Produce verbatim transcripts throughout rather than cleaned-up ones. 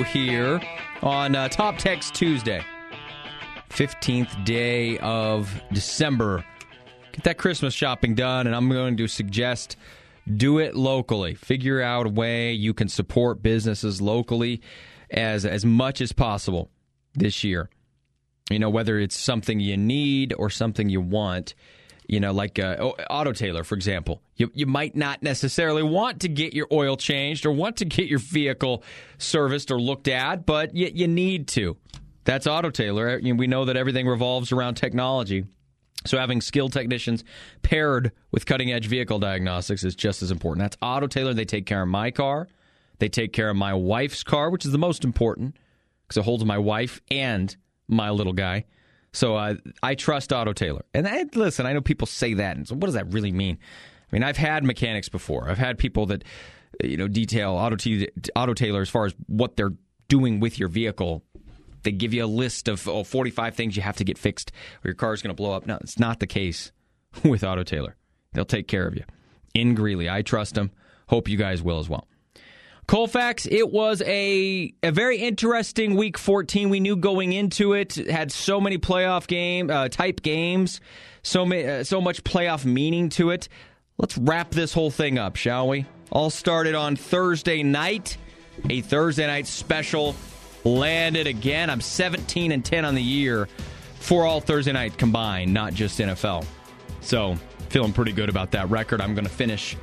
here on uh, Top Text Tuesday, fifteenth day of December. Get that Christmas shopping done, and I'm going to suggest do it locally. Figure out a way you can support businesses locally as as much as possible this year. You know, whether it's something you need or something you want. You know, like uh, Auto Tailor, for example. You you might not necessarily want to get your oil changed or want to get your vehicle serviced or looked at, but you, you need to. That's Auto Tailor. We know that everything revolves around technology. So having skilled technicians paired with cutting-edge vehicle diagnostics is just as important. That's Auto Tailor. They take care of my car. They take care of my wife's car, which is the most important because it holds my wife and my little guy. So uh, I trust Auto Tailor. And I, listen, I know people say that. And so what does that really mean? I mean, I've had mechanics before. I've had people that, you know, detail Auto, T- Auto Tailor as far as what they're doing with your vehicle. They give you a list of oh, forty-five things you have to get fixed or your car's going to blow up. No, it's not the case with Auto Tailor. They'll take care of you. In Greeley, I trust them. Hope you guys will as well. Colfax, it was a a very interesting week fourteen. We knew going into it, it had so many playoff game uh, type games, so many, uh, so much playoff meaning to it. Let's wrap this whole thing up, shall we? All started on Thursday night. A Thursday night special landed again. I'm seventeen and ten on the year for all Thursday night combined, not just N F L. So feeling pretty good about that record. I'm going to finish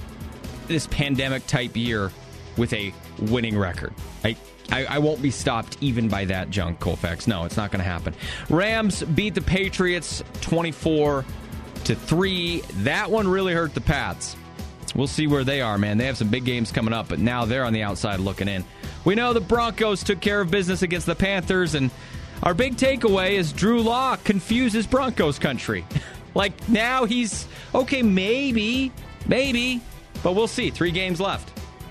this pandemic type year with a winning record. I, I I won't be stopped even by that junk, Colfax. No, it's not going to happen. Rams beat the Patriots twenty-four to three. That one really hurt the Pats. We'll see where they are, man. They have some big games coming up, but now they're on the outside looking in. We know the Broncos took care of business against the Panthers, and our big takeaway is Drew Lock confuses Broncos country. Like, now he's, okay, maybe, maybe, but we'll see. Three games left.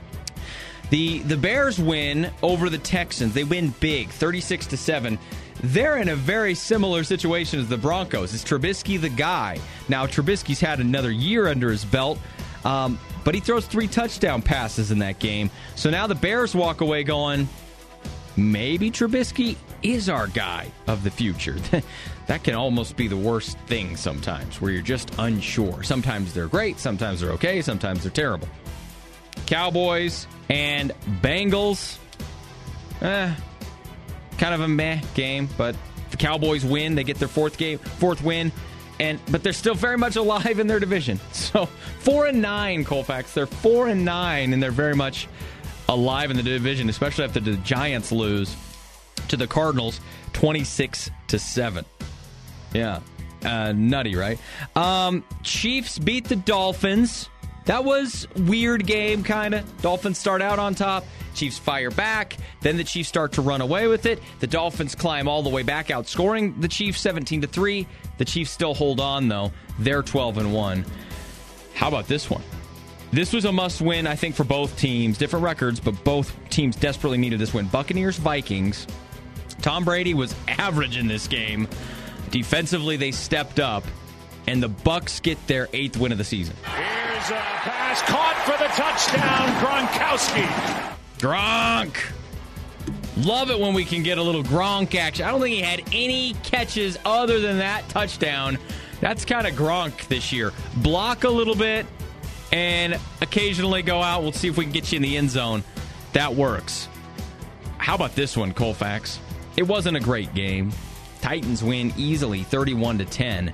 The the Bears win over the Texans. They win big, thirty-six to seven. They're in a very similar situation as the Broncos. Is Trubisky the guy? Now, Trubisky's had another year under his belt, um, but he throws three touchdown passes in that game. So now the Bears walk away going, maybe Trubisky is our guy of the future. That can almost be the worst thing sometimes, where you're just unsure. Sometimes they're great, sometimes they're okay, sometimes they're terrible. Cowboys and Bengals, eh, kind of a meh game, but the Cowboys win. They get their fourth game, fourth win, and but they're still very much alive in their division. So four and nine, Colfax. They're four and nine, and they're very much alive in the division, especially after the Giants lose to the Cardinals, twenty-six to seven. Yeah, uh, nutty, right? Um, Chiefs beat the Dolphins. That was weird game, kind of. Dolphins start out on top. Chiefs fire back. Then the Chiefs start to run away with it. The Dolphins climb all the way back, outscoring the Chiefs seventeen to three. The Chiefs still hold on, though. They're twelve and one. How about this one? This was a must-win, I think, for both teams. Different records, but both teams desperately needed this win. Buccaneers-Vikings. Tom Brady was average in this game. Defensively, they stepped up, and the Bucs get their eighth win of the season. Here's a pass caught for the touchdown, Gronkowski. Gronk. Love it when we can get a little Gronk action. I don't think he had any catches other than that touchdown. That's kind of Gronk this year. Block a little bit and occasionally go out. We'll see if we can get you in the end zone. That works. How about this one, Colfax? It wasn't a great game. Titans win easily, thirty-one to ten.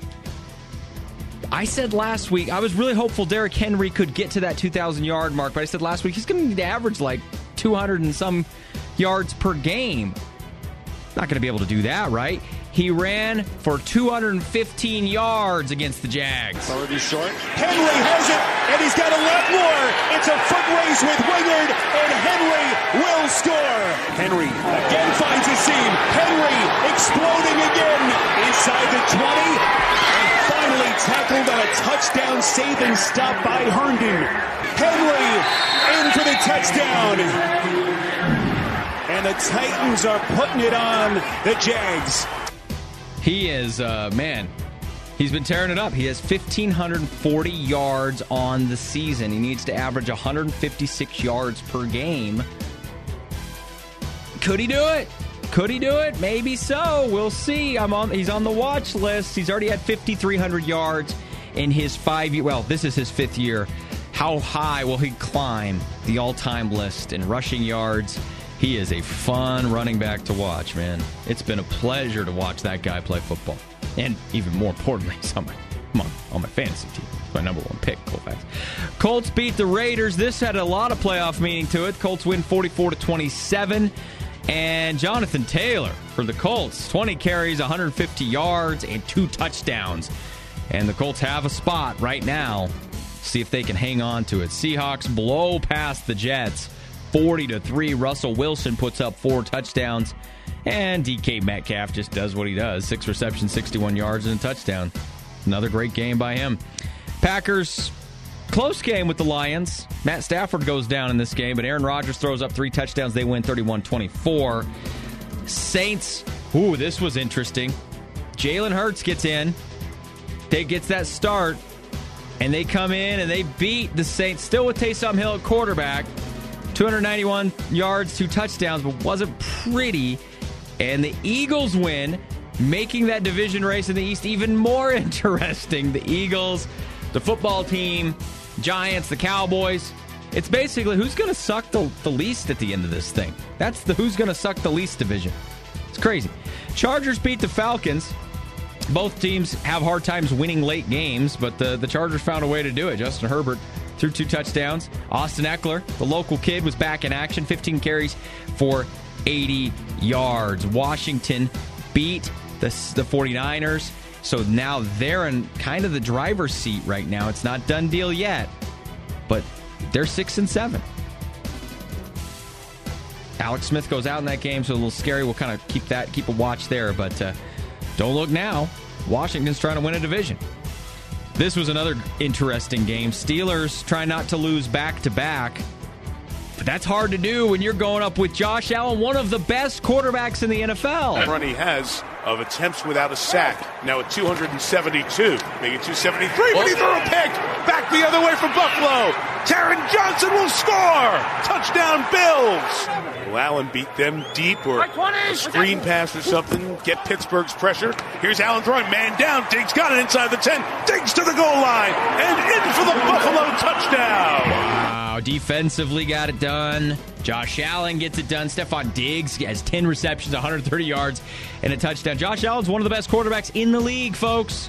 I said last week, I was really hopeful Derrick Henry could get to that two thousand yard mark, but I said last week he's going to need to average like two hundred and some yards per game. Not going to be able to do that, right? He ran for two hundred fifteen yards against the Jags. Already short. Henry has it, and he's got a lot more. It's a foot race with Wingard, and Henry will score. Henry again finds a seam. Henry exploding again inside the twenty. And finally tackled on a touchdown saving stop by Herndon. Henry in for the touchdown. And the Titans are putting it on the Jags. He is, uh, man, he's been tearing it up. He has one thousand five hundred forty yards on the season. He needs to average one hundred fifty-six yards per game Could he do it? Could he do it? Maybe so. We'll see. I'm on. He's on the watch list. He's already had fifty-three hundred yards in his five year. Well, this is his fifth year. How high will he climb the all-time list in rushing yards? He is a fun running back to watch, man. It's been a pleasure to watch that guy play football. And even more importantly, he's on my, come on, on my fantasy team. It's my number one pick, Colfax. Colts beat the Raiders. This had a lot of playoff meaning to it. Colts win forty-four to twenty-seven. And Jonathan Taylor for the Colts, twenty carries, one hundred fifty yards, and two touchdowns. And the Colts have a spot right now. See if they can hang on to it. Seahawks blow past the Jets, forty to three. Russell Wilson puts up four touchdowns. And D K Metcalf just does what he does. Six receptions, sixty-one yards, and a touchdown. Another great game by him. Packers, close game with the Lions. Matt Stafford goes down in this game, but Aaron Rodgers throws up three touchdowns. They win thirty-one twenty-four. Saints, ooh, this was interesting. Jalen Hurts gets in. They gets that start, and they come in and they beat the Saints, still with Taysom Hill at quarterback. two hundred ninety-one yards, two touchdowns, but wasn't pretty. And the Eagles win, making that division race in the East even more interesting. The Eagles, the football team, Giants, the Cowboys. It's basically who's going to suck the, the least at the end of this thing. That's the who's going to suck the least division. It's crazy. Chargers beat the Falcons. Both teams have hard times winning late games, but the, the Chargers found a way to do it. Justin Herbert threw two touchdowns. Austin Eckler, the local kid, was back in action. fifteen carries for eighty yards. Washington beat the, the 49ers. So now they're in kind of the driver's seat right now. It's not done deal yet, but they're six and seven. Alex Smith goes out in that game, so a little scary. We'll kind of keep that, keep a watch there, but uh, don't look now. Washington's trying to win a division. This was another interesting game. Steelers try not to lose back-to-back, but that's hard to do when you're going up with Josh Allen, one of the best quarterbacks in the N F L. Run he has of attempts without a sack. Now at two hundred seventy-two, maybe two seventy-three, but he threw a pick. Back the other way for Buffalo. Taron Johnson will score. Touchdown Bills. Will Allen beat them deep or a screen pass or something? Get Pittsburgh's pressure. Here's Allen throwing man down. Diggs got it inside the ten. Diggs to the goal line and in for the Buffalo touchdown. Wow, defensively got it done. Josh Allen gets it done. Stephon Diggs has ten receptions, one hundred thirty yards, and a touchdown. Josh Allen's one of the best quarterbacks in the league, folks.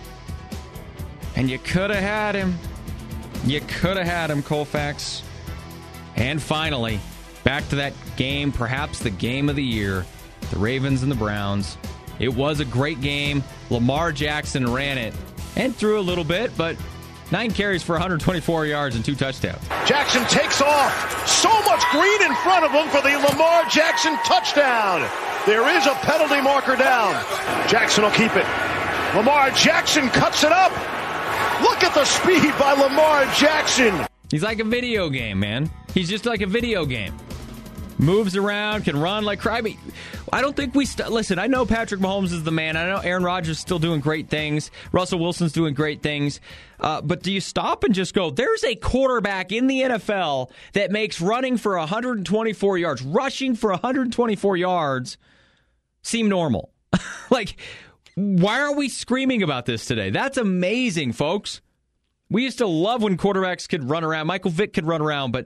And you could have had him. You could have had him, Colfax. And finally, back to that game, perhaps the game of the year, the Ravens and the Browns. It was a great game. Lamar Jackson ran it and threw a little bit, but nine carries for one hundred twenty-four yards and two touchdowns. Jackson takes off. So much green in front of him for the Lamar Jackson touchdown. There is a penalty marker down. Jackson will keep it. Lamar Jackson cuts it up. Look at the speed by Lamar Jackson. He's like a video game, man. He's just like a video game. Moves around, can run like crybaby. I don't think we... St- Listen, I know Patrick Mahomes is the man. I know Aaron Rodgers is still doing great things. Russell Wilson's doing great things. Uh, but do you stop and just go, there's a quarterback in the N F L that makes running for one hundred twenty-four yards, rushing for one hundred twenty-four yards seem normal? Like, why aren't we screaming about this today? That's amazing, folks. We used to love when quarterbacks could run around. Michael Vick could run around, but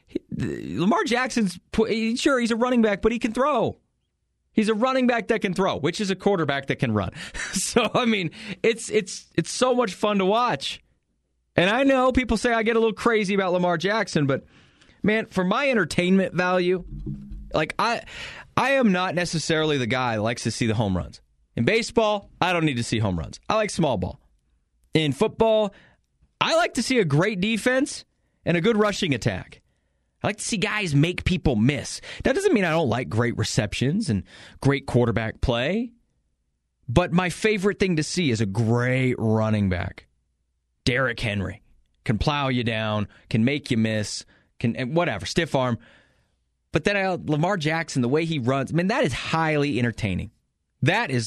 Lamar Jackson's, sure, he's a running back, but he can throw. He's a running back that can throw, which is a quarterback that can run. So, I mean, it's it's it's so much fun to watch. And I know people say I get a little crazy about Lamar Jackson, but, man, for my entertainment value, like, I I am not necessarily the guy that likes to see the home runs. In baseball, I don't need to see home runs. I like small ball. In football, I like to see a great defense and a good rushing attack. I like to see guys make people miss. That doesn't mean I don't like great receptions and great quarterback play. But my favorite thing to see is a great running back. Derrick Henry can plow you down, can make you miss, can whatever, stiff arm. But then uh, Lamar Jackson, the way he runs, man, that is highly entertaining. That is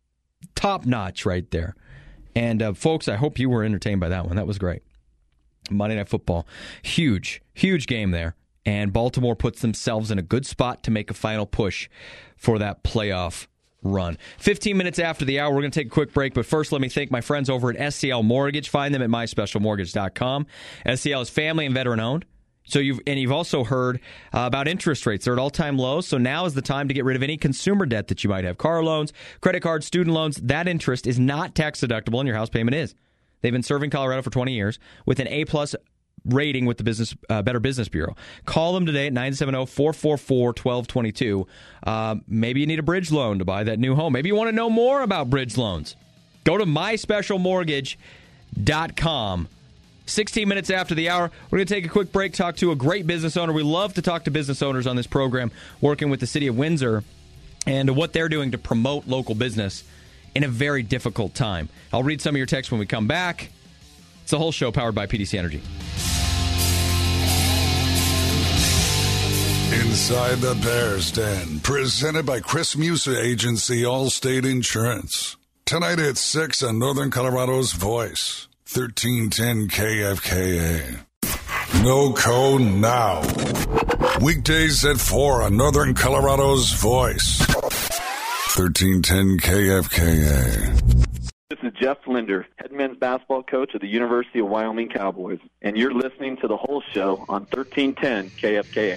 top notch right there. And uh, folks, I hope you were entertained by that one. That was great. Monday Night Football, huge, huge game there. and Baltimore puts themselves in a good spot to make a final push for that playoff run. fifteen minutes after the hour, we're going to take a quick break, but first let me thank my friends over at S C L Mortgage. Find them at my special mortgage dot com. S C L is family and veteran-owned. So you've and you've also heard uh, about interest rates. They're at all-time lows, so now is the time to get rid of any consumer debt that you might have. Car loans, credit cards, student loans, that interest is not tax-deductible, and your house payment is. They've been serving Colorado for twenty years with an A-plus rating with the business uh, Better Business Bureau. Call them today at nine seven zero, four four four, one two two two. Uh, maybe you need a bridge loan to buy that new home. Maybe you want to know more about bridge loans. Go to my special mortgage dot com. sixteen minutes after the hour, we're going to take a quick break, talk to a great business owner. We love to talk to business owners on this program, working with the city of Windsor and what they're doing to promote local business in a very difficult time. I'll read some of your texts when we come back. It's the whole show powered by P D C Energy. Inside the Bears Den, presented by Chris Musa Agency Allstate Insurance. Tonight at six on Northern Colorado's Voice, thirteen ten K F K A. No code now. Weekdays at four on Northern Colorado's Voice, thirteen ten K F K A. This is Jeff Linder, head men's basketball coach of the University of Wyoming Cowboys, and you're listening to The Whole Show on thirteen ten K F K A.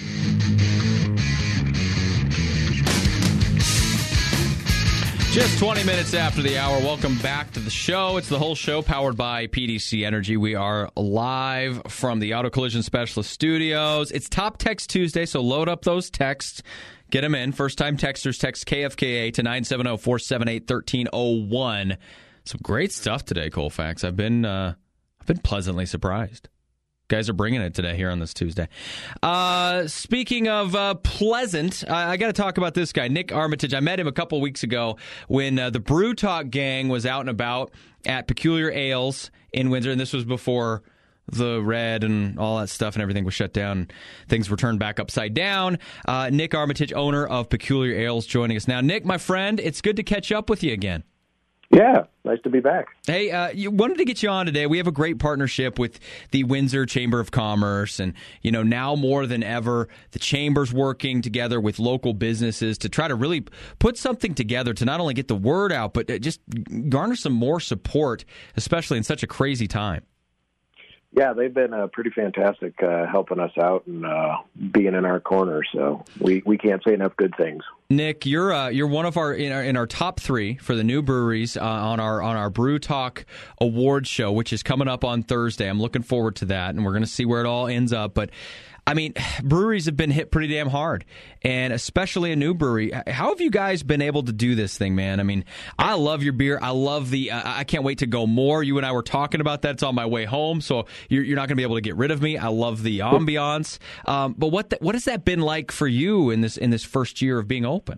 Just twenty minutes after the hour, welcome back to the show. It's The Whole Show powered by P D C Energy. We are live from the Auto Collision Specialist Studios. It's Top Text Tuesday, so load up those texts. Get them in. First-time texters text K F K A to nine seven zero, four seven eight, one three zero one. Some great stuff today, Colfax. I've been uh, I've been pleasantly surprised. Guys are bringing it today here on this Tuesday. Uh, speaking of uh, pleasant, I, I got to talk about this guy, Nick Armitage. I met him a couple weeks ago when uh, the Brew Talk gang was out and about at Peculiar Ales in Windsor, and this was before the red and all that stuff and everything was shut down. Things were turned back upside down. Uh, Nick Armitage, owner of Peculiar Ales, joining us now. Nick, my friend, it's good to catch up with you again. Yeah, nice to be back. Hey, uh, you wanted to get you on today. We have a great partnership with the Windsor Chamber of Commerce, and you know now more than ever, the Chamber's working together with local businesses to try to really put something together to not only get the word out, but just garner some more support, especially in such a crazy time. Yeah, they've been uh, pretty fantastic uh, helping us out and uh, being in our corner. So we, we can't say enough good things. Nick, you're uh, you're one of our in, our in our top three for the new breweries uh, on our on our Brew Talk Awards show, which is coming up on Thursday. I'm looking forward to that, and we're going to see where it all ends up. But I mean, breweries have been hit pretty damn hard, and especially a new brewery. How have you guys been able to do this thing, man? I mean, I love your beer. I love the. Uh, I can't wait to go more. You and I were talking about that. It's on my way home, so you're, you're not going to be able to get rid of me. I love the ambiance. Um, but what the, what has that been like for you in this in this first year of being open?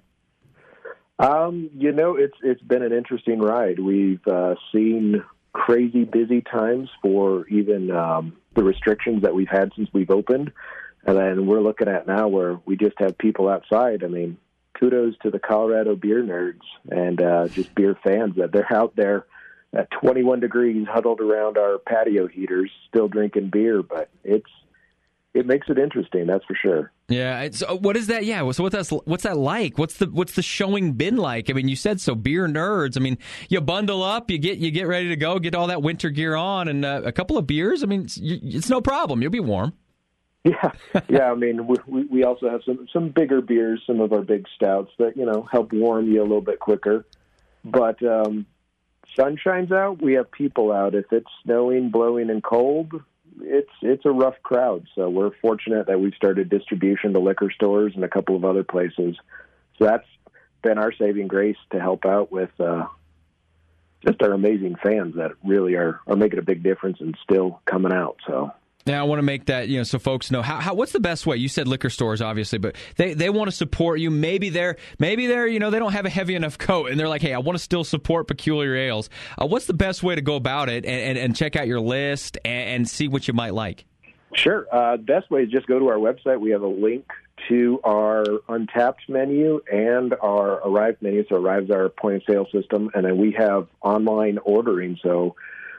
Um, you know, it's it's been an interesting ride. We've uh, seen crazy busy times for even um, the restrictions that we've had since we've opened. And then we're looking at now where we just have people outside. I mean, kudos to the Colorado beer nerds and uh, just beer fans that they're out there at twenty-one degrees huddled around our patio heaters still drinking beer. But it's it makes it interesting, that's for sure. Yeah. It's, what is that? Yeah. So what that's what's that like? What's the what's the showing been like? I mean, you said so. Beer nerds. I mean, you bundle up, you get you get ready to go, get all that winter gear on, and uh, a couple of beers. I mean, it's, it's no problem. You'll be warm. Yeah, yeah. I mean, we we also have some some bigger beers, some of our big stouts that you know help warm you a little bit quicker. But um, sun shines out, we have people out. If it's snowing, blowing, and cold, it's it's a rough crowd. So we're fortunate that we've started distribution to liquor stores and a couple of other places. So that's been our saving grace to help out with uh, just our amazing fans that really are are making a big difference and still coming out. So. Now, I want to make that, you know, so folks know how, how what's the best way. You said liquor stores, obviously, but they, they want to support you. Maybe they're maybe they're you know they don't have a heavy enough coat, and they're like, hey, I want to still support Peculiar Ales. Uh, what's the best way to go about it and, and, and check out your list and, and see what you might like? Sure. Uh, best way is just go to our website. We have a link to our Untapped menu and our Arrive menu. So Arrive's our point of sale system, and then we have online ordering. So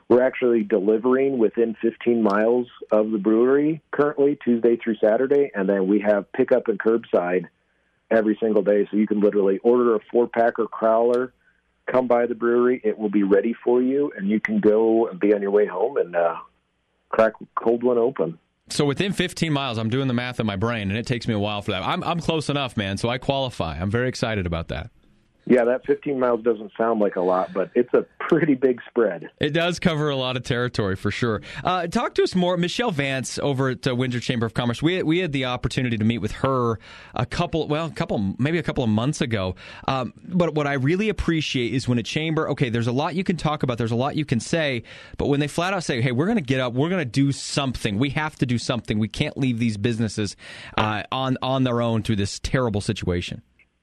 we're actually delivering within fifteen miles of the brewery currently, Tuesday through Saturday, and then we have pickup and curbside every single day. So you can literally order a four-pack or crowler, come by the brewery, it will be ready for you, and you can go and be on your way home and uh, crack a cold one open. So within fifteen miles, I'm doing the math in my brain, and it takes me a while for that. I'm I'm close enough, man, so I qualify. I'm very excited about that. Yeah, that fifteen miles doesn't sound like a lot, but it's a pretty big spread. It does cover a lot of territory, for sure. Uh, talk to us more. Michelle Vance over at uh, Windsor Chamber of Commerce, we, we had the opportunity to meet with her a couple, well, a couple, maybe a couple of months ago. Um, but what I really appreciate is when a chamber, okay, there's a lot you can talk about, there's a lot you can say, but when they flat out say, hey, we're going to get up, we're going to do something, we have to do something, we can't leave these businesses uh, on, on their own through this terrible situation.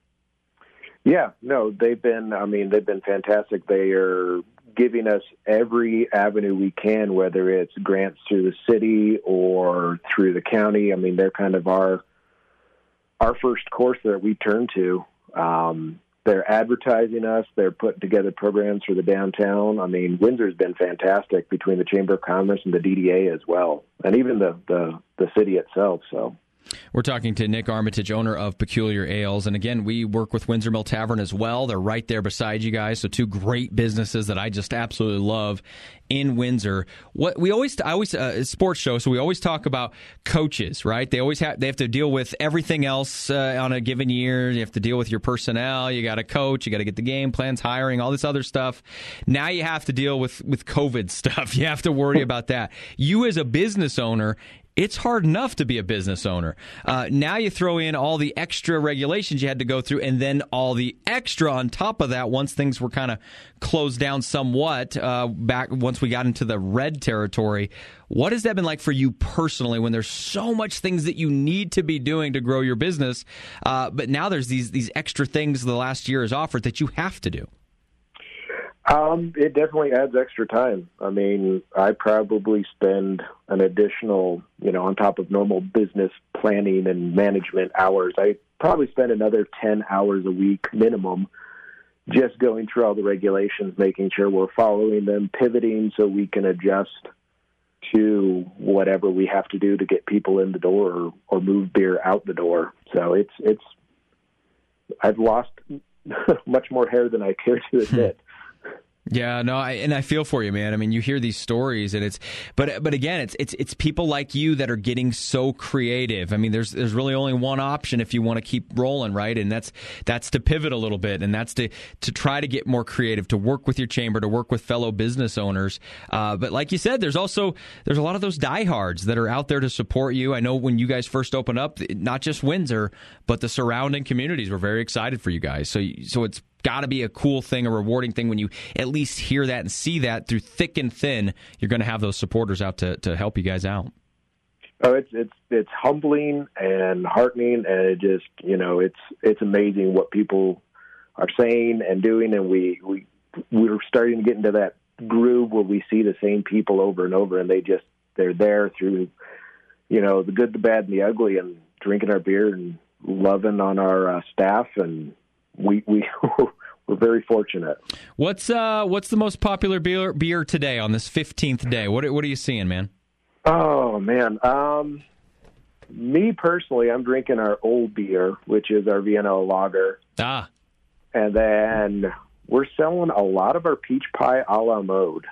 Yeah, no, they've been, I mean, they've been fantastic. They are giving us every avenue we can, whether it's grants through the city or through the county. I mean, they're kind of our our first course that we turn to. Um, they're advertising us. They're putting together programs for the downtown. I mean, Windsor's been fantastic between the Chamber of Commerce and the D D A as well, and even the, the, the city itself, so... We're talking to Nick Armitage, owner of Peculiar Ales. And again, we work with Windsor Mill Tavern as well. They're right there beside you guys. So two great businesses that I just absolutely love in Windsor. What we always, I always, uh, sports show. So we always talk about coaches, right? They always have, they have to deal with everything else uh, on a given year. You have to deal with your personnel. You got to coach. You got to get the game plans, hiring, all this other stuff. Now you have to deal with, with COVID stuff. You have to worry about that. You as a business owner, it's hard enough to be a business owner. Uh, now you throw in all the extra regulations you had to go through, and then all the extra on top of that once things were kind of closed down somewhat uh, back once we got into the red territory. What has that been like for you personally when there's so much things that you need to be doing to grow your business, uh, but now there's these these extra things the last year has offered that you have to do? Um, it definitely adds extra time. I mean, I probably spend an additional, you know, on top of normal business planning and management hours, I probably spend another ten hours a week minimum just going through all the regulations, making sure we're following them, pivoting so we can adjust to whatever we have to do to get people in the door or, or move beer out the door. So it's, it's, I've lost much more hair than I care to admit. Yeah, no, I, and I feel for you, man. I mean, you hear these stories, and it's, but but again, it's it's it's people like you that are getting so creative. I mean, there's there's really only one option if you want to keep rolling, right? And that's that's to pivot a little bit, and that's to to try to get more creative, to work with your chamber, to work with fellow business owners. Uh, but like you said, there's also there's a lot of those diehards that are out there to support you. I know when you guys first opened up, not just Windsor, but the surrounding communities were very excited for you guys. So so it's got to be a cool thing, a rewarding thing when you at least hear that and see that through thick and thin. You're going to have those supporters out to, to help you guys out. Oh, it's it's it's humbling and heartening, and it just, you know, it's it's amazing what people are saying and doing, and we we we're starting to get into that groove where we see the same people over and over, and they just they're there through, you know, the good, the bad, and the ugly, and drinking our beer and loving on our uh, staff, and we we we're very fortunate. What's uh what's the most popular beer beer today on this fifteenth day? What what are you seeing, man? Oh man, um, me personally, I'm drinking our old beer, which is our Vienna lager. Ah, and then we're selling a lot of our peach pie a la mode.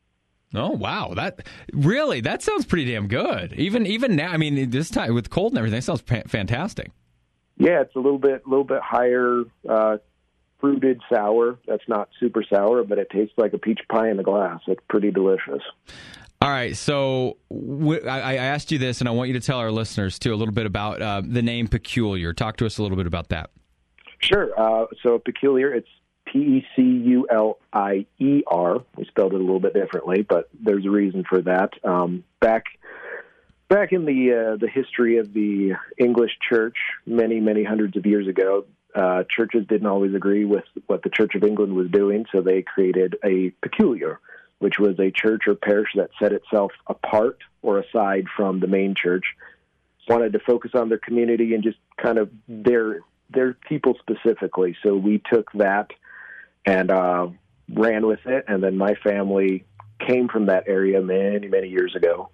Oh wow, that really that sounds pretty damn good. Even even now, I mean, this time with cold and everything, it sounds pa- fantastic. Yeah, it's a little bit, little bit higher uh, fruited sour. That's not super sour, but it tastes like a peach pie in a glass. It's pretty delicious. All right, so w- I, I asked you this, and I want you to tell our listeners too a little bit about uh, the name Peculiar. Talk to us a little bit about that. Sure. Uh, so Peculiar, it's P E C U L I E R. We spelled it a little bit differently, but there's a reason for that. Um, back. Back in the uh, the history of the English church, many, many hundreds of years ago, uh, churches didn't always agree with what the Church of England was doing, so they created a peculiar, which was a church or parish that set itself apart or aside from the main church, wanted to focus on their community and just kind of their their people specifically. So we took that and uh, ran with it, and then my family came from that area many, many years ago.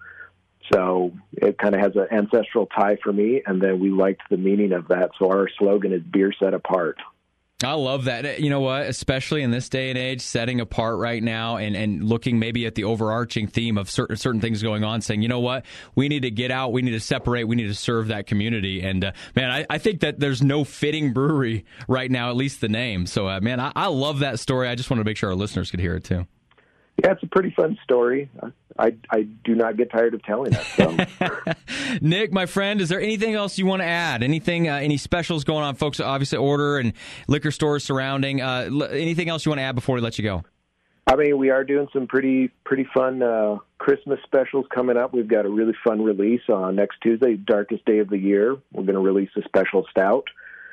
So it kind of has an ancestral tie for me, and then we liked the meaning of that. So our slogan is beer set apart. I love that. You know what? Especially in this day and age, setting apart right now and, and looking maybe at the overarching theme of certain certain things going on, saying, you know what? We need to get out. We need to separate. We need to serve that community. And, uh, man, I, I think that there's no fitting brewery right now, at least the name. So, uh, man, I, I love that story. I just want to make sure our listeners could hear it, too. Yeah, it's a pretty fun story. I I do not get tired of telling it. So. Nick, my friend, is there anything else you want to add? Anything, uh, any specials going on? Folks obviously order and liquor stores surrounding. Uh, l- anything else you want to add before we let you go? I mean, we are doing some pretty pretty fun uh, Christmas specials coming up. We've got a really fun release on next Tuesday, darkest day of the year. We're going to release a special stout.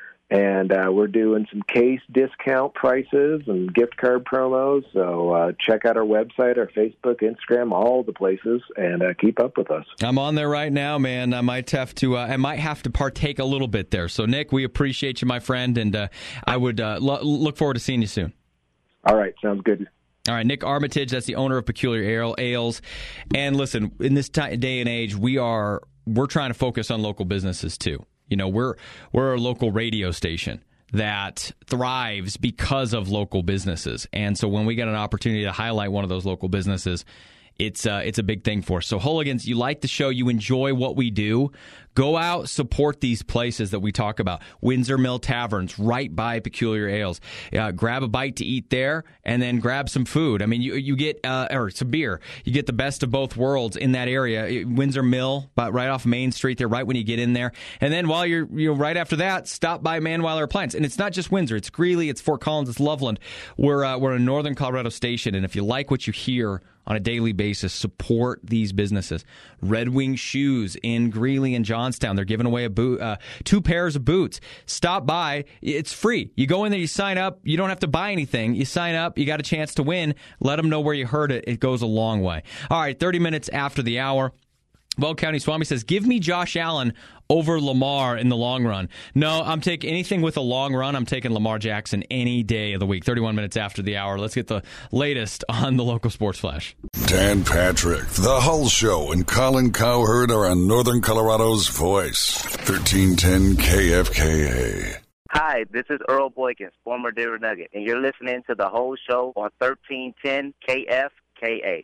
And uh, we're doing some case discount prices and gift card promos. So uh, check out our website, our Facebook, Instagram, all the places, and uh, keep up with us. I'm on there right now, man. I might have to. Uh, I might have to partake a little bit there. So, Nick, we appreciate you, my friend, and uh, I would uh, lo- look forward to seeing you soon. All right, sounds good. All right, Nick Armitage, that's the owner of Peculiar Ale, Ales. And listen, in this t- day and age, we are we're trying to focus on local businesses too. You know, we're we're a local radio station that thrives because of local businesses. And so when we get an opportunity to highlight one of those local businesses, it's uh, it's a big thing for us. So Hooligans, you like the show, you enjoy what we do, go out, support these places that we talk about. Windsor Mill Taverns, right by Peculiar Ales. Uh, grab a bite to eat there, and then grab some food. I mean, you you get uh, or some beer. You get the best of both worlds in that area. Windsor Mill, but right off Main Street there, right when you get in there. And then while you're you know right after that, stop by Manweiler Appliance. And it's not just Windsor; it's Greeley, it's Fort Collins, it's Loveland. We're uh, we're a Northern Colorado station, and if you like what you hear on a daily basis, support these businesses. Red Wing Shoes in Greeley and Johnstown. They're giving away a boot, uh, two pairs of boots. Stop by. It's free. You go in there, you sign up. You don't have to buy anything. You sign up. You got a chance to win. Let them know where you heard it. It goes a long way. All right, thirty minutes after the hour. Weld County Swami says, give me Josh Allen over Lamar in the long run. No, I'm taking anything with a long run. I'm taking Lamar Jackson any day of the week. thirty-one minutes after the hour. Let's get the latest on the local sports flash. Dan Patrick, The Hull Show, and Colin Cowherd are on Northern Colorado's voice. thirteen ten K F K A. Hi, this is Earl Boykins, former Denver Nugget, and you're listening to The Whole Show on thirteen ten K F K A.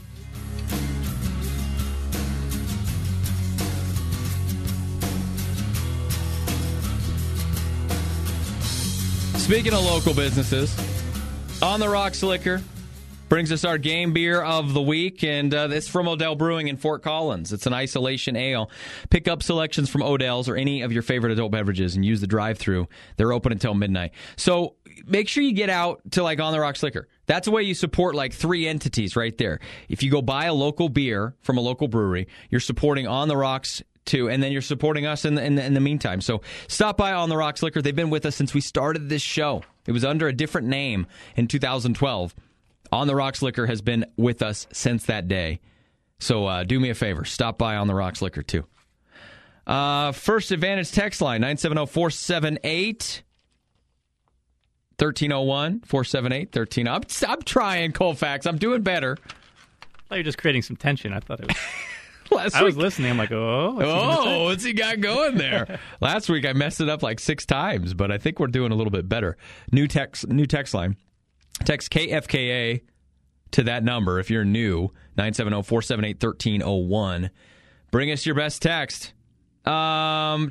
Speaking of local businesses, On the Rocks Liquor brings us our game beer of the week, and uh, it's from Odell Brewing in Fort Collins. It's an isolation ale. Pick up selections from Odell's or any of your favorite adult beverages and use the drive-thru. They're open until midnight. So make sure you get out to like On the Rocks Liquor. That's the way you support like three entities right there. If you go buy a local beer from a local brewery, you're supporting On the Rocks too, and then you're supporting us in the, in the in the meantime. So stop by On the Rocks Liquor. They've been with us since we started this show. It was under a different name in two thousand twelve. On the Rocks Liquor has been with us since that day. So uh, do me a favor. Stop by On the Rocks Liquor too. Uh, First Advantage text line, nine seven zero, four seven eight, one three zero one, four seven eight, one three. I'm, I'm trying, Colfax. I'm doing better. I thought you were just creating some tension. I thought it was... Last I week, was listening. I'm like, oh, what's he oh, what's he got going there? Last week I messed it up like six times, but I think we're doing a little bit better. New text, new text line. Text K F K A to that number if you're new, nine seven zero, four seven eight, one three zero one. Bring us your best text. Um,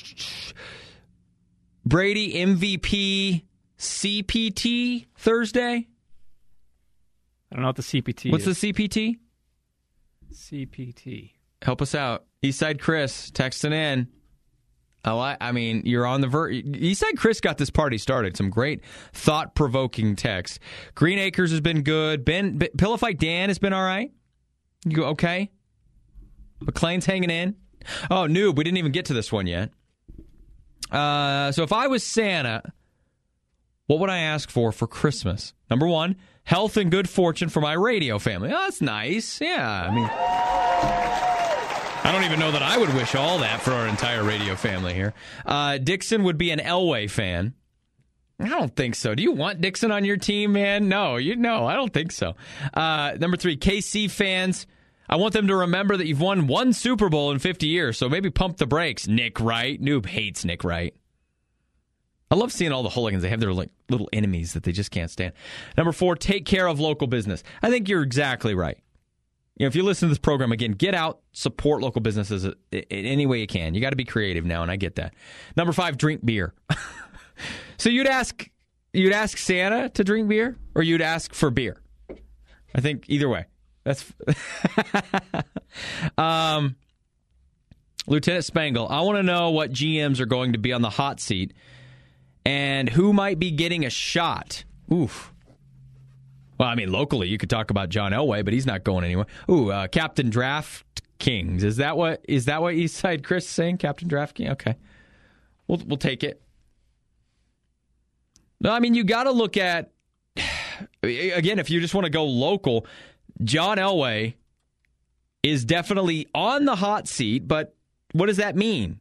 Brady M V P C P T Thursday? I don't know what the C P T What's is. the C P T? C P T. Help us out. Eastside Chris texting in. I like. I mean, you're on the verge. Eastside Chris got this party started. Some great thought-provoking text. Green Acres has been good. Ben B- Pillow Fight Dan has been all right. You go okay? McLean's hanging in. Oh, noob. We didn't even get to this one yet. Uh, so if I was Santa, what would I ask for for Christmas? Number one, health and good fortune for my radio family. Oh, that's nice. Yeah, I mean, I don't even know that I would wish all that for our entire radio family here. Uh, Dixon would be an Elway fan. I don't think so. Do you want Dixon on your team, man? No, you no, I don't think so. Uh, number three, K C fans. I want them to remember that you've won one Super Bowl in fifty years, so maybe pump the brakes. Nick Wright. Noob hates Nick Wright. I love seeing all the hooligans. They have their like little enemies that they just can't stand. Number four, take care of local business. I think you're exactly right. You know, if you listen to this program, again, get out, support local businesses in any way you can. You got to be creative now, and I get that. Number five, drink beer. So you'd ask you'd ask Santa to drink beer, or you'd ask for beer? I think either way. That's um, Lieutenant Spangle. I want to know what G Ms are going to be on the hot seat and who might be getting a shot. Oof. Well, I mean, locally, you could talk about John Elway, but he's not going anywhere. Ooh, uh, Captain Draft Kings. Is that what is that what Eastside Chris is saying? Captain Draft King? Okay. We'll we'll take it. No, I mean, you got to look at, again, if you just want to go local, John Elway is definitely on the hot seat, but what does that mean?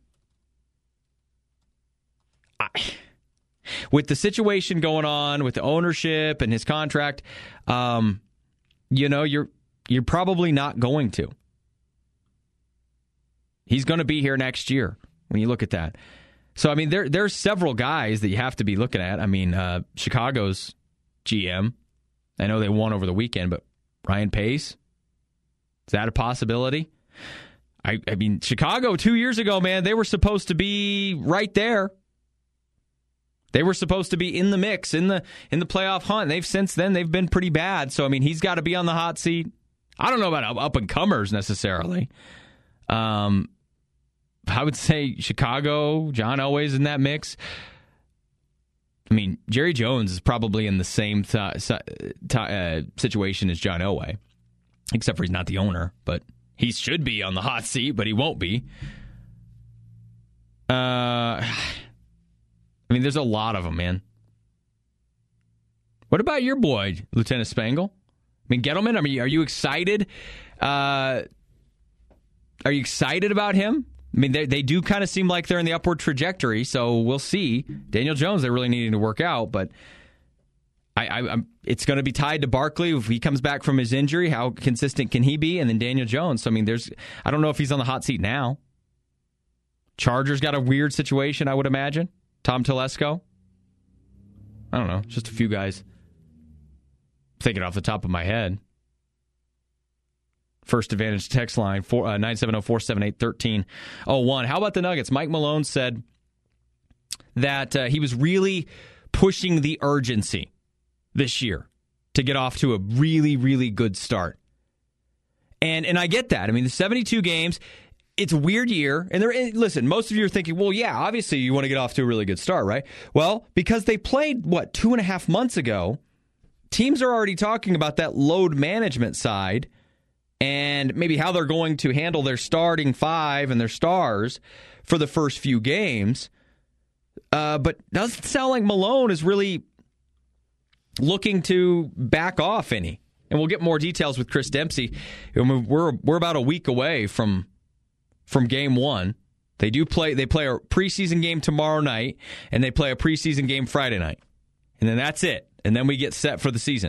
I, with the situation going on with the ownership and his contract, um, you know, you're you're probably not going to. He's going to be here next year when you look at that. So, I mean, there there's several guys that you have to be looking at. I mean, uh, Chicago's G M, I know they won over the weekend, but Ryan Pace, is that a possibility? I, I mean, Chicago two years ago, man, they were supposed to be right there. They were supposed to be in the mix, in the in the playoff hunt. They've since then they've been pretty bad. So I mean, he's got to be on the hot seat. I don't know about up and comers necessarily. Um, I would say Chicago, John Elway's in that mix. I mean, Jerry Jones is probably in the same th- th- uh, situation as John Elway, except for he's not the owner, but he should be on the hot seat, but he won't be. Uh, I mean, there's a lot of them, man. What about your boy, Lieutenant Spangle? I mean, Gettleman, I mean, are you excited? Uh, are you excited about him? I mean, they they do kind of seem like they're in the upward trajectory, so we'll see. Daniel Jones, they're really needing to work out, but I, I, I'm, it's going to be tied to Barkley. If he comes back from his injury, how consistent can he be? And then Daniel Jones. So, I mean, there's I don't know if he's on the hot seat now. Chargers got a weird situation, I would imagine. Tom Telesco. I don't know. Just a few guys thinking off the top of my head. First Advantage text line, nine seven zero, four seven eight, one three zero one. How about the Nuggets? Mike Malone said that uh, he was really pushing the urgency this year to get off to a really, really good start. And and I get that. I mean, the seventy-two games, it's a weird year. And they're, listen, most of you are thinking, well, yeah, obviously you want to get off to a really good start, right? Well, because they played, what, two and a half months ago, teams are already talking about that load management side and maybe how they're going to handle their starting five and their stars for the first few games. Uh, but doesn't sound like Malone is really looking to back off any. And we'll get more details with Chris Dempsey. We're we're about a week away from from game one. They do play. They play a preseason game tomorrow night, and they play a preseason game Friday night, and then that's it. And then we get set for the season.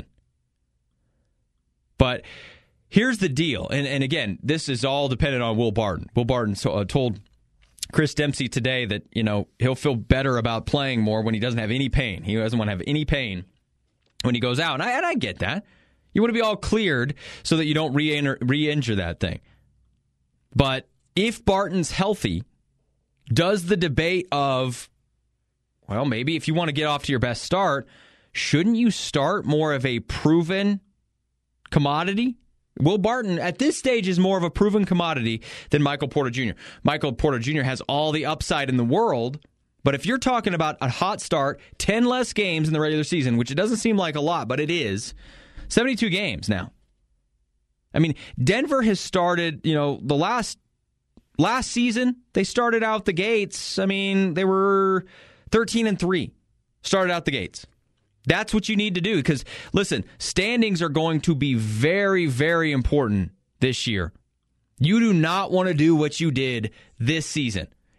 But here's the deal, and, and again, this is all dependent on Will Barton. Will Barton so, uh, told Chris Dempsey today that, you know, he'll feel better about playing more when he doesn't have any pain. He doesn't want to have any pain when he goes out, and I, and I get that. You want to be all cleared so that you don't re-injure, re-injure that thing. But if Barton's healthy, does the debate of, well, maybe if you want to get off to your best start, shouldn't you start more of a proven commodity? Will Barton, at this stage, is more of a proven commodity than Michael Porter Junior Michael Porter Junior has all the upside in the world, but if you're talking about a hot start, ten less games in the regular season, which it doesn't seem like a lot, but it is, seventy-two games now. I mean, Denver has started, you know, the last last season, they started out the gates. I mean, they were thirteen and three, started out the gates. That's what you need to do because, listen, standings are going to be very, very important this year. You do not want to do what you did this season.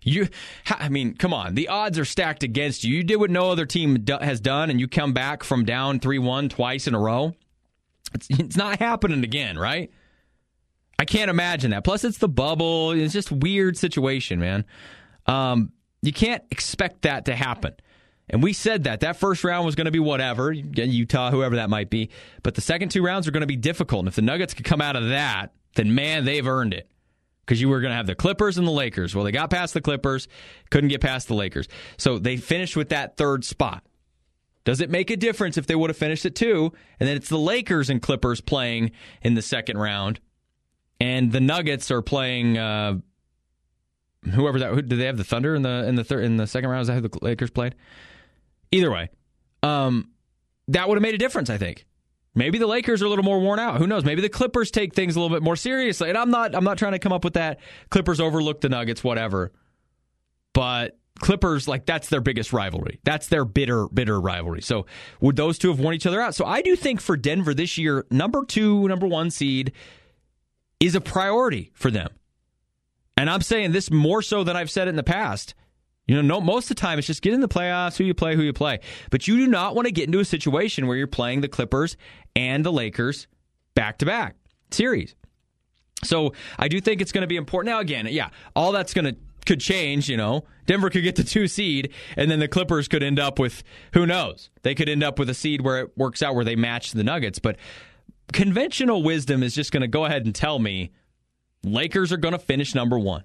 You, I mean, come on. The odds are stacked against you. You did what no other team do, has done, and you come back from down three one twice in a row. It's, it's not happening again, right? I can't imagine that. Plus, it's the bubble. It's just a weird situation, man. Um, you can't expect that to happen. And we said that. That first round was going to be whatever, Utah, whoever that might be. But the second two rounds are going to be difficult. And if the Nuggets could come out of that, then, man, they've earned it. Because you were going to have the Clippers and the Lakers. Well, they got past the Clippers, couldn't get past the Lakers. So they finished with that third spot. Does it make a difference if they would have finished at two, and then it's the Lakers and Clippers playing in the second round, and the Nuggets are playing uh, whoever that? Who, do they have the Thunder in the in the third in the second round? Is that who the Lakers played? Either way, um, that would have made a difference, I think. Maybe the Lakers are a little more worn out. Who knows? Maybe the Clippers take things a little bit more seriously. And I'm not I'm not trying to come up with that. Clippers overlook the Nuggets, whatever. But Clippers, like, that's their biggest rivalry. That's their bitter, bitter rivalry. So would those two have worn each other out? So I do think for Denver this year, number two, number one seed is a priority for them. And I'm saying this more so than I've said it in the past. You know, no, most of the time it's just get in the playoffs, who you play, who you play. But you do not want to get into a situation where you're playing the Clippers and the Lakers back-to-back series. So I do think it's going to be important. Now, again, yeah, all that's going to could change, you know. Denver could get the two seed, and then the Clippers could end up with, who knows? They could end up with a seed where it works out where they match the Nuggets. But conventional wisdom is just going to go ahead and tell me Lakers are going to finish number one.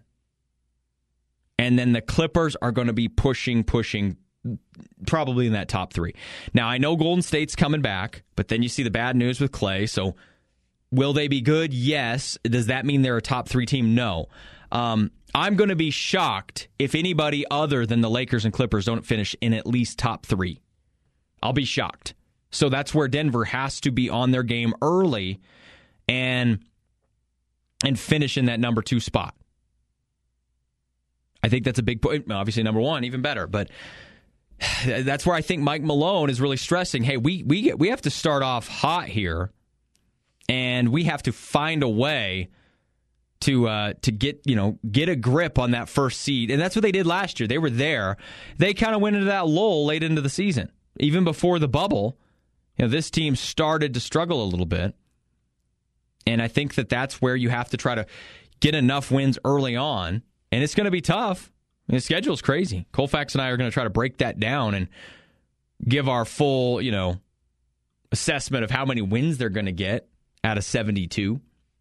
And then the Clippers are going to be pushing, pushing, probably in that top three. Now, I know Golden State's coming back, but then you see the bad news with Klay. So will they be good? Yes. Does that mean they're a top three team? No. Um, I'm going to be shocked if anybody other than the Lakers and Clippers don't finish in at least top three. I'll be shocked. So that's where Denver has to be on their game early and and finish in that number two spot. I think that's a big point. Obviously, number one, even better. But that's where I think Mike Malone is really stressing, hey, we we get, we have to start off hot here, and we have to find a way to uh, to get you know get a grip on that first seed. And that's what they did last year. They were there. They kind of went into that lull late into the season. Even before the bubble, you know, this team started to struggle a little bit. And I think that that's where you have to try to get enough wins early on. And it's going to be tough. I mean, the schedule's crazy. Colfax and I are going to try to break that down and give our full, you know, assessment of how many wins they're going to get out of seventy-two.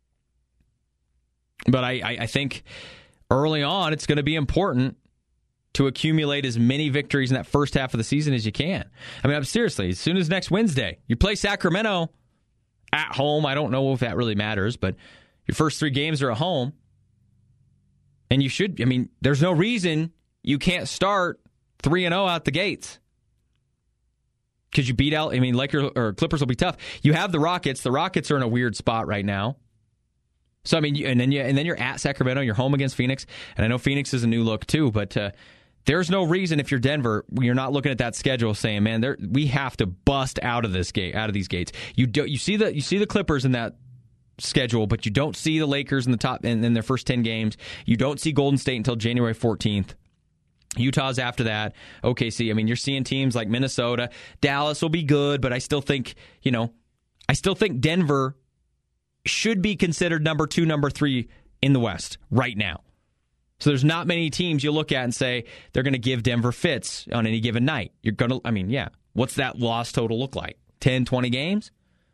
But I, I, I think early on it's going to be important to accumulate as many victories in that first half of the season as you can. I mean, I'm seriously, as soon as next Wednesday, you play Sacramento at home. I don't know if that really matters, but your first three games are at home. And you should, I mean, there's no reason you can't start three and oh out the gates. Because you beat out, I mean, Lakers or Clippers will be tough. You have the Rockets. The Rockets are in a weird spot right now. So, I mean, and then, you, and then you're at Sacramento. You're home against Phoenix. And I know Phoenix is a new look too, but uh, there's no reason if you're Denver, you're not looking at that schedule saying, man, we have to bust out of this gate, out of these gates. You do, you see the you see the Clippers in that schedule, but you don't see the Lakers in the top in, in their first ten games. You don't see Golden State until January fourteenth. Utah's after that. O K C. I mean, you're seeing teams like Minnesota. Dallas will be good, but I still think, you know, I still think Denver should be considered number two, number three in the West right now. So there's not many teams you look at and say they're going to give Denver fits on any given night. You're going to, I mean, yeah. What's that loss total look like? ten, twenty games?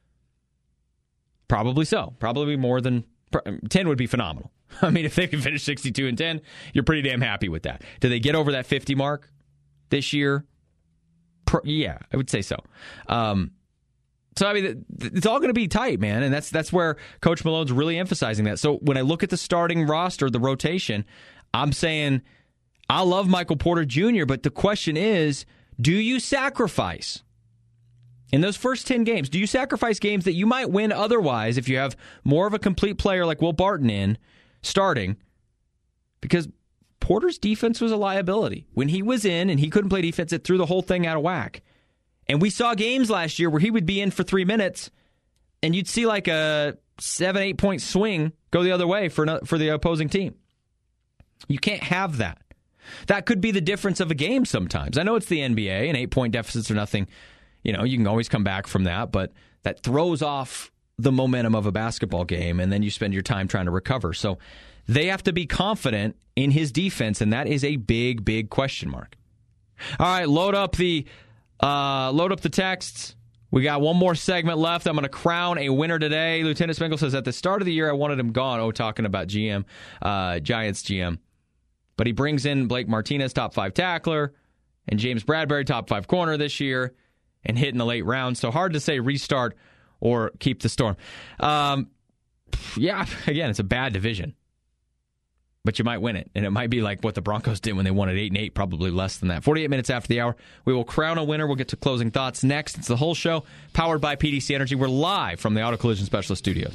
Probably so. Probably more than ten would be phenomenal. I mean, if they can finish sixty-two and ten, you're pretty damn happy with that. Do they get over that fifty mark this year? Pro- yeah, I would say so. Um, so, I mean, it's all going to be tight, man, and that's that's where Coach Malone's really emphasizing that. So when I look at the starting roster, the rotation, I'm saying I love Michael Porter Junior, but the question is, do you sacrifice? In those first ten games, do you sacrifice games that you might win otherwise if you have more of a complete player like Will Barton in starting? Because Porter's defense was a liability. When he was in and he couldn't play defense, it threw the whole thing out of whack. And we saw games last year where he would be in for three minutes and you'd see like a seven, eight point swing go the other way for for the opposing team. You can't have that. That could be the difference of a game sometimes. I know it's the N B A, and eight-point deficits are nothing. You know, you can always come back from that, but that throws off the momentum of a basketball game, and then you spend your time trying to recover. So they have to be confident in his defense, and that is a big, big question mark. All right, load up the uh, load up the texts. We got one more segment left. I'm going to crown a winner today. Lieutenant Sprinkle says, at the start of the year, I wanted him gone. Oh, talking about G M, uh, Giants G M. But he brings in Blake Martinez, top five tackler, and James Bradbury, top five corner this year, and hit in the late rounds. So hard to say restart or keep the storm. Um, yeah, again, it's a bad division. But you might win it, and it might be like what the Broncos did when they won at eight and eight, probably less than that. forty-eight minutes after the hour, we will crown a winner. We'll get to closing thoughts next. It's the whole show, powered by P D C Energy. We're live from the Auto Collision Specialist Studios.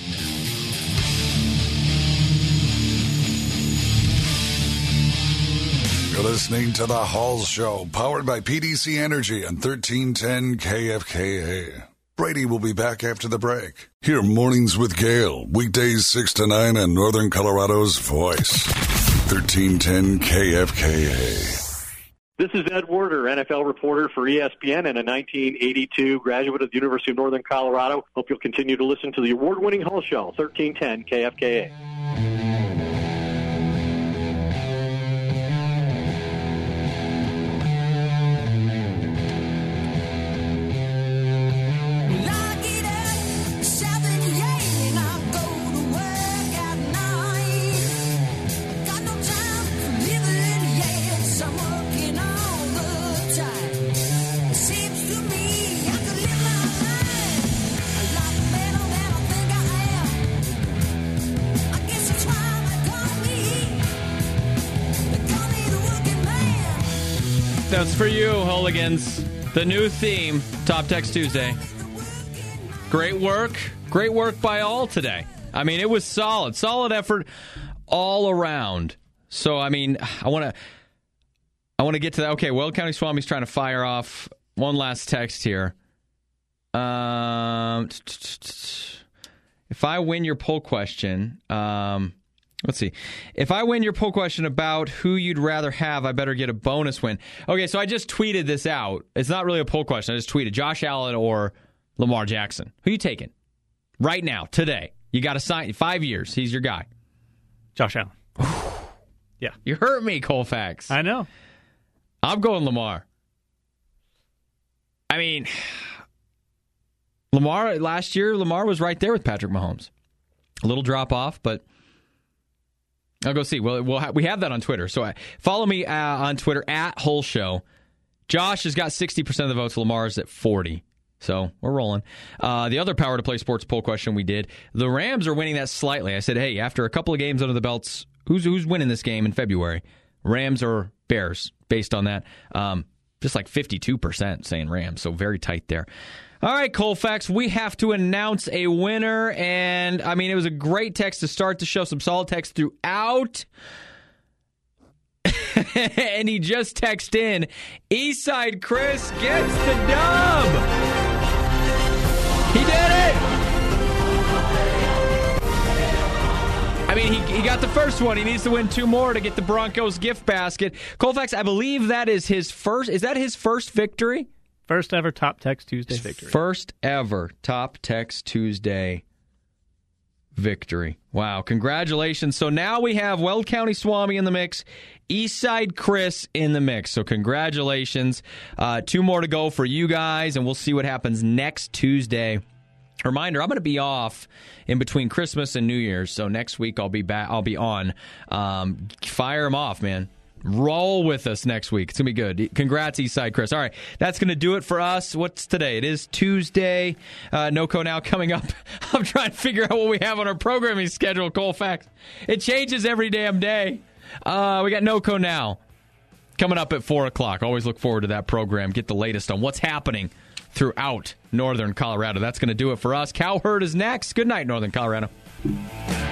You're listening to The Halls Show, powered by P D C Energy on thirteen ten K F K A. Brady will be back after the break. Hear Mornings with Gale, weekdays six to nine on Northern Colorado's Voice. thirteen ten K F K A. This is Ed Werder, N F L reporter for E S P N and a nineteen eighty-two graduate of the University of Northern Colorado. Hope you'll continue to listen to the award-winning Hull Show, thirteen ten K F K A. That's for you, hooligans. The new theme, Top Text Tuesday. Great work. Great work by all today. I mean, it was solid. Solid effort all around. So, I mean, I want to I want to get to that. Okay, Weld County Swami's trying to fire off one last text here. Um, if I win your poll question... Um, Let's see. If I win your poll question about who you'd rather have, I better get a bonus win. Okay, so I just tweeted this out. It's not really a poll question. I just tweeted Josh Allen or Lamar Jackson. Who you taking? Right now, today. You got to sign. Five years. He's your guy. Josh Allen. Yeah. You hurt me, Colfax. I know. I'm going Lamar. I mean, Lamar, last year, Lamar was right there with Patrick Mahomes. A little drop off, but... I'll go see. Well, we'll ha- we have that on Twitter. So uh, follow me uh, on Twitter, at Hull Show. Josh has got sixty percent of the votes. Lamar's at forty. So we're rolling. Uh, the other Power to Play Sports poll question we did, the Rams are winning that slightly. I said, hey, after a couple of games under the belts, who's who's winning this game in February? Rams or Bears, based on that. Um, just like fifty-two percent saying Rams, so very tight there. All right, Colfax, we have to announce a winner, and, I mean, it was a great text to start the show, some solid text throughout, and he just texted in, Eastside Chris gets the dub! He did it! I mean, he, he got the first one. He needs to win two more to get the Broncos gift basket. Colfax, I believe that is his first, is that his first victory? First ever Top Text Tuesday victory. First ever Top Text Tuesday victory. Wow, congratulations. So now we have Weld County Swami in the mix, Eastside Chris in the mix. So congratulations. Uh, two more to go for you guys, and we'll see what happens next Tuesday. Reminder, I'm going to be off in between Christmas and New Year's, so next week I'll be back. I'll be on. Um, fire them off, man. Roll with us next week. It's going to be good. Congrats, Eastside Chris. All right, that's going to do it for us. What's today? It is Tuesday. Uh, NoCo Now coming up. I'm trying to figure out what we have on our programming schedule, Colfax. It changes every damn day. Uh, we got NoCo Now coming up at four o'clock. Always look forward to that program. Get the latest on what's happening throughout Northern Colorado. That's going to do it for us. Cowherd is next. Good night, Northern Colorado.